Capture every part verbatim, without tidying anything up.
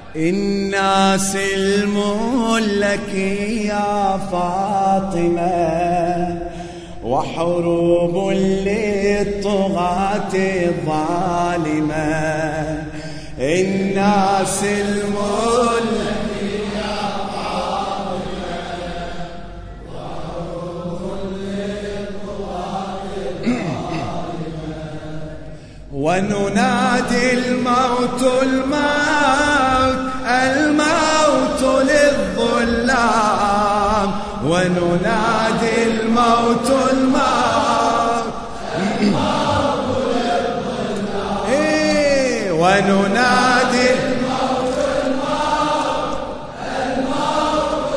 الناس الملك يا فاطمة وحروب للطغاة الظالمة. الناس الملك يا فاطمة وحروب للطغاة الظالمة. وننادي الموت الموت الموت للظلام. وننادي الموت الموت الموت للظلام. إيه وننادي الموت الموت الموت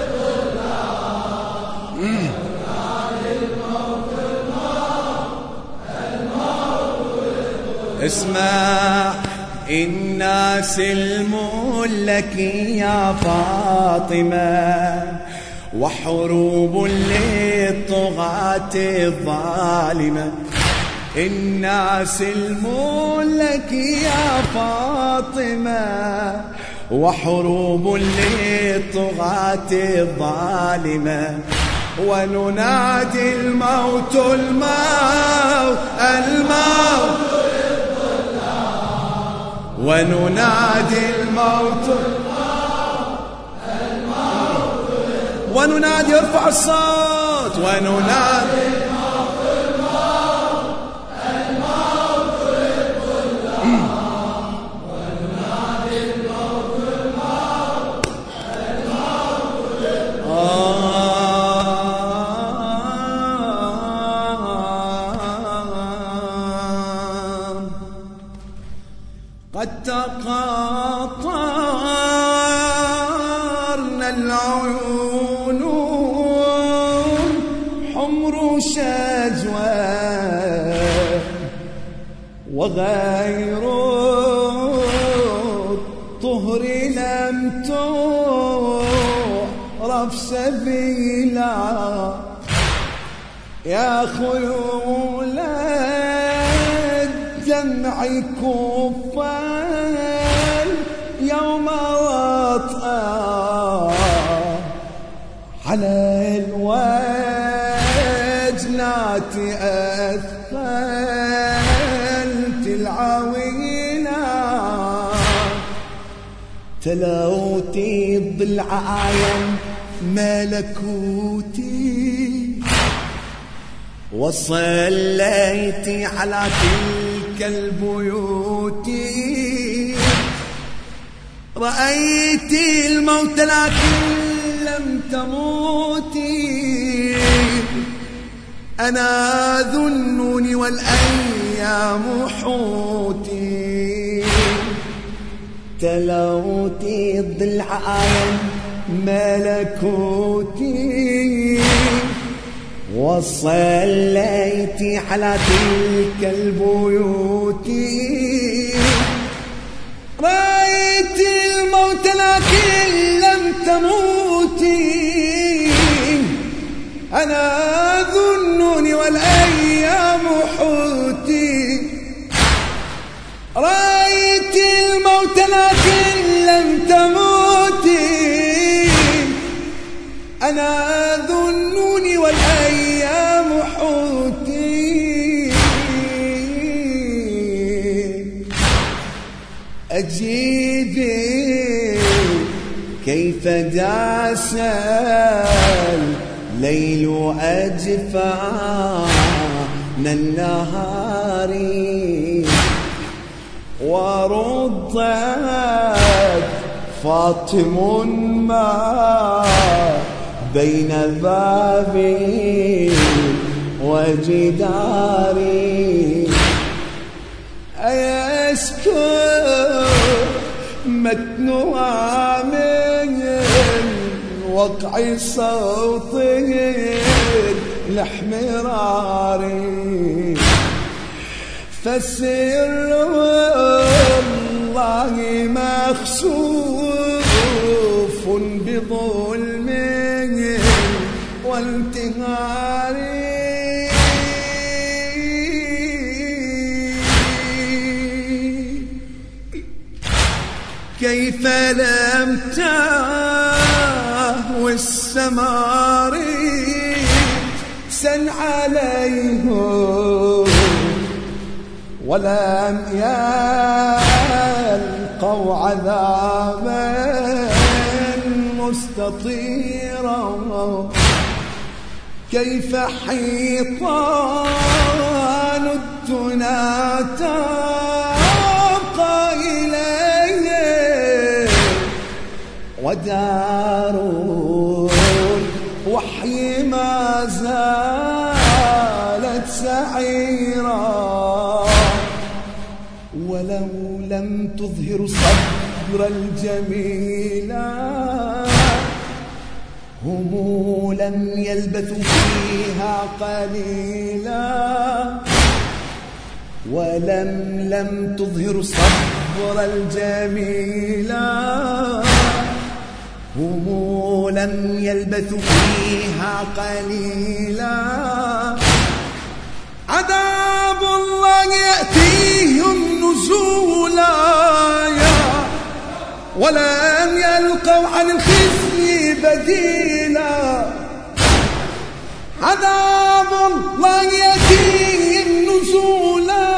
للظلام. وننادي الموت الموت الموت للظلام. اسمع الناس الملك يا فاطمة وحروب للطغاة الظالمة. الناس الملك يا فاطمة وحروب للطغاة الظالمة. وننادي الموت الموت الموت وننادي الموت الموت وننادي ارفع الصوت. وننادي الموت الموت الموت للظلام. وننادي الموت الموت الموت للظلام. قد تقاطرنا العيون حمر شجوة وغير الطهر لم تعرف سبيلا. يا خيول الدمع كفا يوم وطأ على الوجنات أثقلت العوينة. تلوتي ضلعايا ملكوتي وصليتي على تلك البيوت. رأيتي الموت لكن لم تموتي. أنا ذنوني والأيام حوتي. تلوتي ضلعايا ملكوتي وصليتي على تلك البيوت. رأيتي الموت لكن لم تموتي. أنا ذنوني والأيام حوتي. رأيتي الموت لكن لم تموتي. أنا ذنوني والأيام حوتي. أجيبي كيف داس الليل أجفان النهار وردت فاطم ما بين بابي وجداري. أيسكن متنوع من وقع صوتي الاحمراري. فسر الله مخسوف بظلم وانتهار. كيف كيف لم تاه والسماري سن عليهم ولم يلقوا عذابا مستطيرا كيف حيطان الدنا تبقى إليه ودار الوحي ما زالت سعيرا ولو لم تظهر صبر الجميلة هم لم يلبثوا فيها قليلا ولم لم تظهر صبر الجميلة هم لم يلبثوا فيها قليلا عذاب الله يأتيهم نزولا ولم يلقوا عن الخزي بديلا عذاب الله يأتيهم نزولا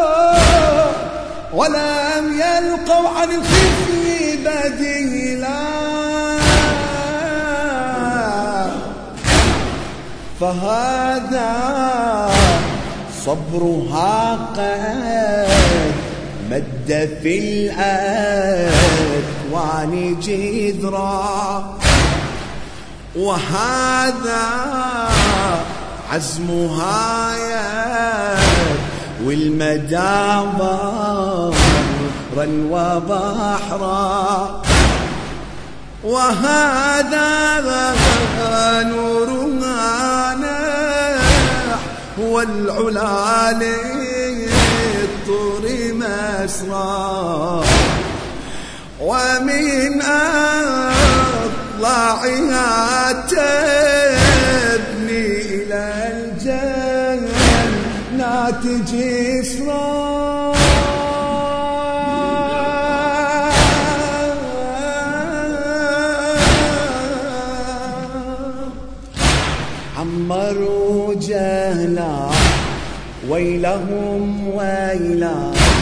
ولم يلقوا عن الخزي بديلا فهذا صبرها قد مد في الأكوان جذرا وهذا عزمها والمدى برا وبحرا وهذا نورها نحو العلا للطور مسرا ومن أضلاعها تبني إلى الجنات جسرا عمروا جهلا ويلهم ويلا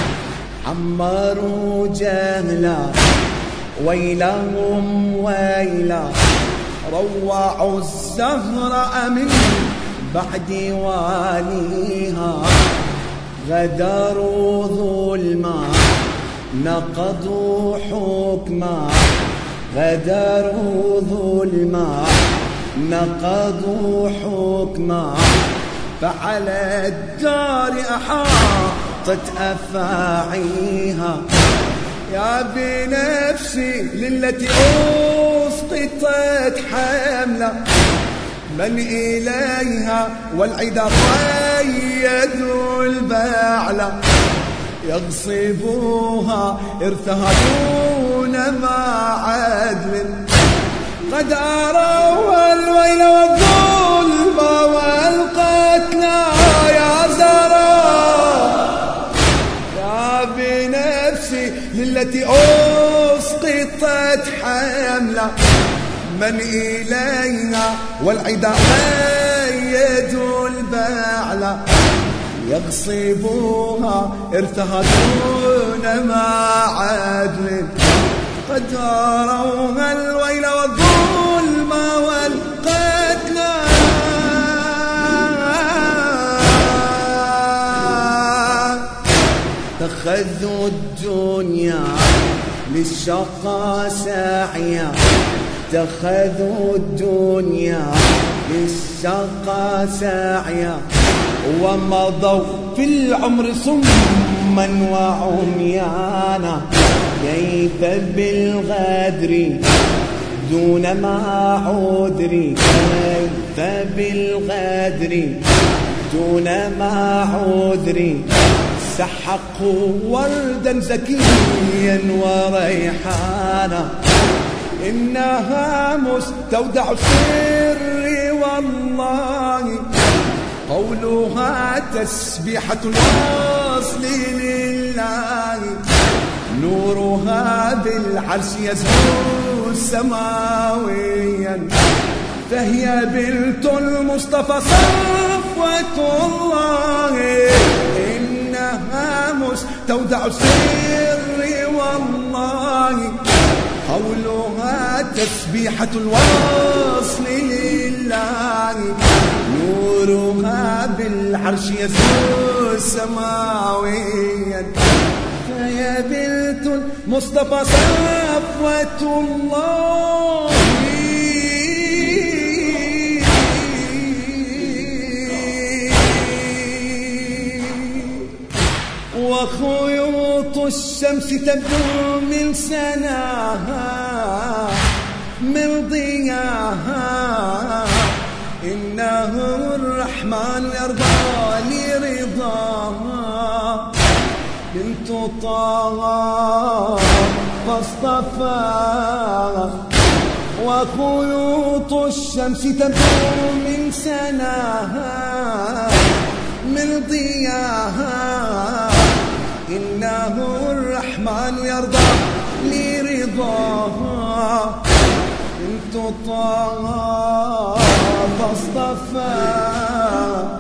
عمروا جهلا ويلهم ويلا روعوا الزهراء من بعد واليها غدروا ظلما نقضوا حكما غدروا ظلما نقضوا حكما فعلى الدار أحاطت أفاعيها يا بنفسي للتي أسقطت حملا من إليها والعدا قيدوا البعلة يغصبوها ارثها دون ما عدل قد أروا الويل والظلم والقتلى يا زرار يا بنفسي للتي أسقطت حملة من إليها والعدا قيدوا البعلة يغصبوها ارثها دون ما عدل قد روا الويل والظلم والقتلى اتخذوا الدنيا للشقى ساعيا اتخذوا الدنيا للشقى ساعيا ومضوا في العمر صما وعميانا كيف بالغدر دون ما عذري كيف بالغدر دون ما عذري سحقوا وردا زكيا وريحانا إنها مستودع السر والله قولها تسبيحة الوصل لله، نورها بالعرش يزهو سماويا، فهي بنت المصطفى صفوة الله، إنها مستودع السر والله، قولها تسبيحة الوصل لله، نورها بالعرش يزهو سماويا، فهي بنت المصطفى صفوة الله. وخيوط الشمس تبدو من سناها من ضياها، إنه الرحمن يرضى لرضاها، بنت طه فاصطفاها. وخيوط الشمس تبدو من سناها من ضياها، إنه الرحمن يرضى لرضاها، بنت طه فاصطفاها.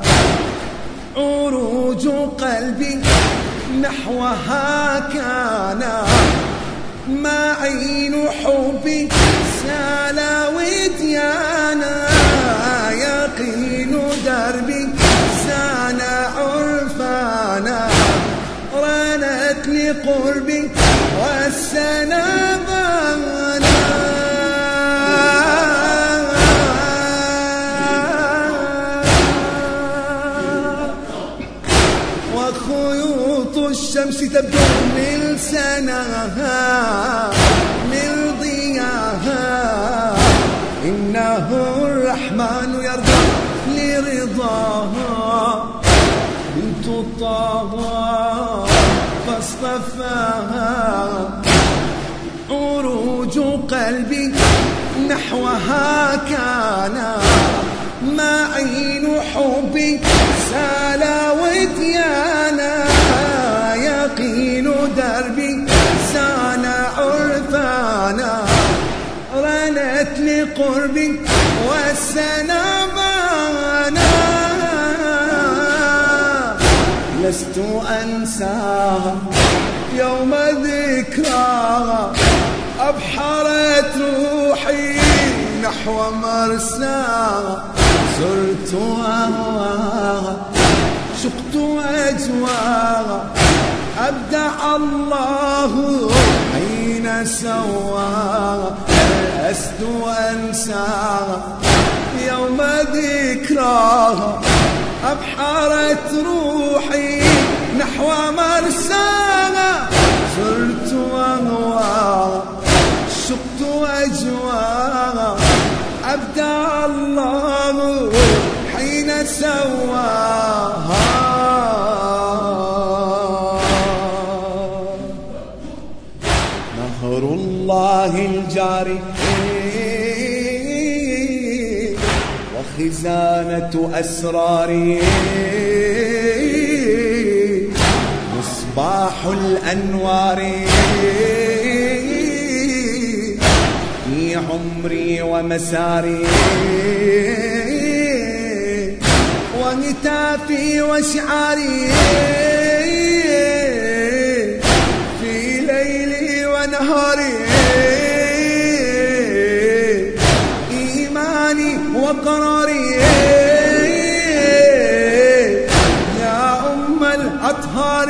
عروج قلبي نحوها كان، ما عين حبي سال وديانا، يقين دربي زان عرفانا، رنت لقربي والسنا بانا. وخيوط الشمس تبدو من سناها من ضياها، إنه الرحمن يرضى لرضاها، بنت طه فاصطفاها. عروج قلبي نحوها كان، ما عين حبي سال وديانا، يقين دربي زان عرفانا، رنت لقربي والسنا بانا. لست أنساها يوم ذكراها، أبحرت روحي نحو مرساها، زرت أهواها شقت أجواها، أبدع الله حين سواها، لست أنساها يوم ذكراها، أبحرت روحي نحو مرساها، زرت أهواها شقت أجواها، أبدع الله حين سواها. نهر الله الجاري وخزانة أسراري، مصباح الأنوار في عمري ومساري، وهتافي وشعاري في ليلي ونهاري، إيماني وقراري يا أم الأطهار،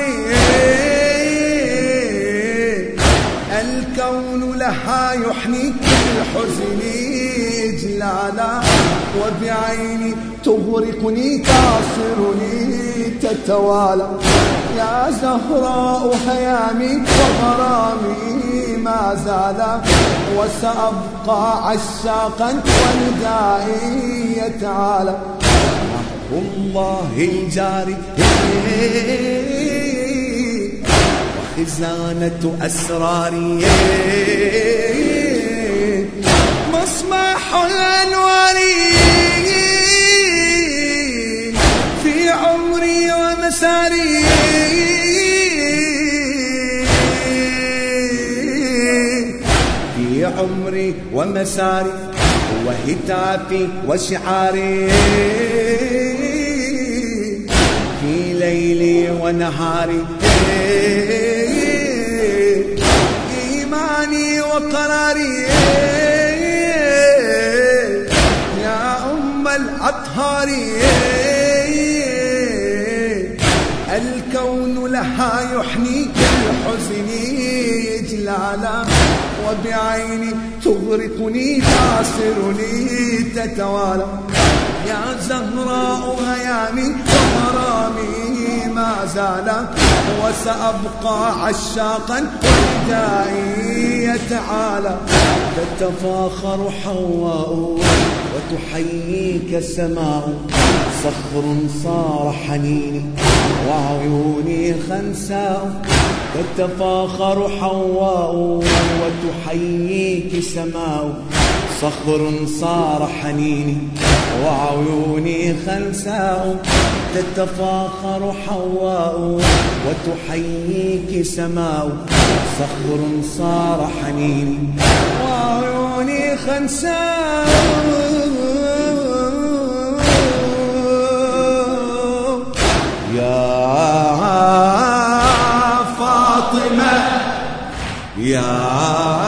الكون لها يحني الحزن إجلالا، وبعيني تغرقني تعصرني تتوالى، يا زهراء هيامي وغرامي ما زال، وسأبقى عشاقا وندائي يتعالى. الله الجاري وخزانة أسراري، مصباح الأنوار عمري ومساري في عمري ومساري وهتافي وشعاري في ليلي ونهاري إيماني وقراري يا أم الأطهار الكون لها يحنيك الحزن إجلالا وبعيني تغرقني تعصرني تتوالى يا زهراء هيامي وغرامي ما زال وسأبقى عشاقا وردائي يتعالى تتفاخر حواء وتحييك السماء صخر صار حنيني وعيوني خنساء تتفاخر حواء وتحييك السماء صخر صار حنيني وعيوني خنساء تتفاخر حواء وتحييك سماء صخر صار حنيني وعيوني خنساء يا فاطمة يا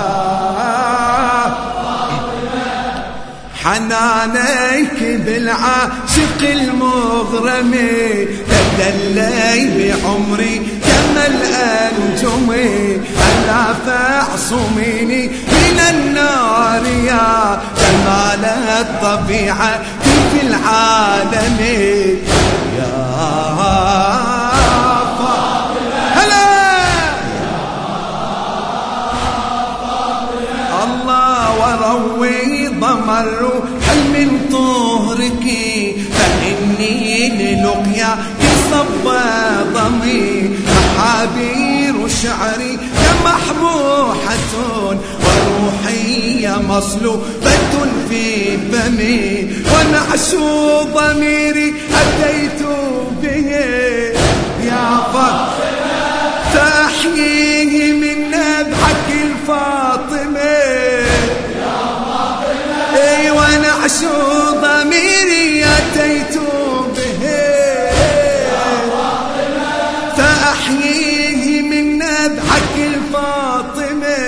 حنانيك بالعاشق المغرم تدلي بعمري كما الأنجم ألا فاعصميني من النار يا جمال الطبيعة في العالم يا فاطمة هلا الله وروي ضمر هل من طهرك فإني للقياك صب ضمي محابير شعري كمحبوحة وروحي مصلوبة في فمي ونعش ضميري أتيت به يا فاطمة تحييه من نبحك الفاطمة ونعش ضميري أتيت به فأحييه من نبحك الفاطمة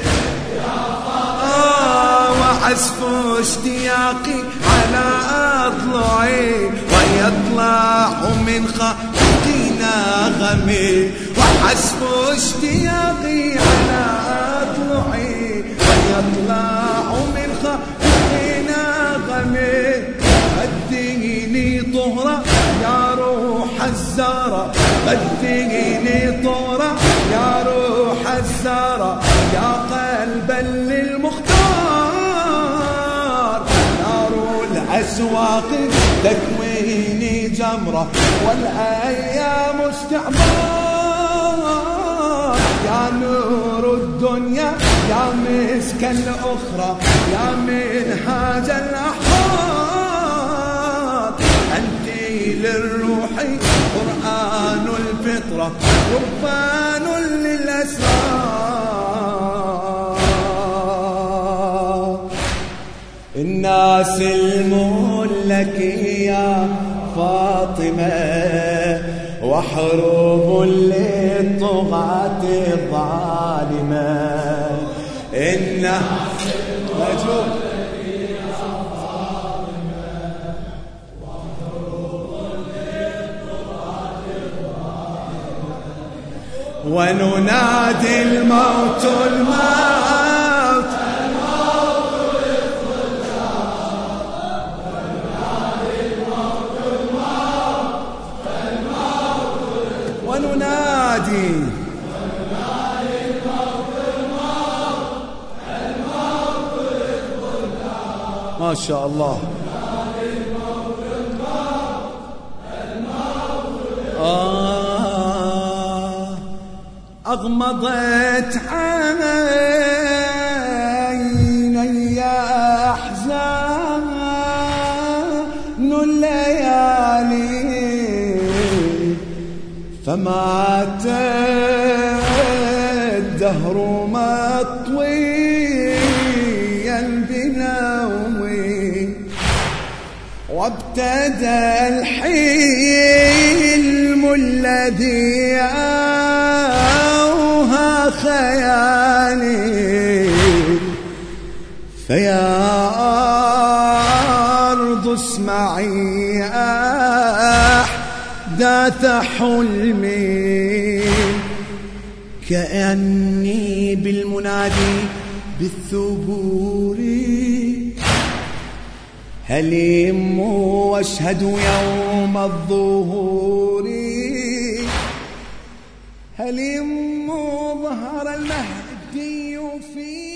آه وعزف اشتياقي على أضلعي ويطلع من خلقي نغمي وعزف اشتياقي على أضلعي ويطلع من خلقي نغمي بديني طهرة يا روح الزهرة بديني طهرة يا روح الزهرة يا قلبا للمختار نار الأسواق تكويني جمرة والأيام استعمار يا نور الدنيا يا مسك الأخرى يا منهاج الأحرار أنت للروح قرآن الفطرة قربان للأسرار الناس الملك يا فاطمة وحروب للطغاة الظالمة الناس الملك يا فاطمة وحروب للطغاة الظالمة وننادي الموت الموت وننادي وننادي الموت الموت الموت الموت ما شاء الله الموت الموت الموت آه أغمضت عيني أحزان الليالي فمات الدهر مطويا بنومي وابتدى الحلم الذي أوهى خيالي فيا أرض اسمعي أحداث حلمي كأني بالمنادي بالثبور هلم واشهد يوم الظهور هلم ظهر المهدي في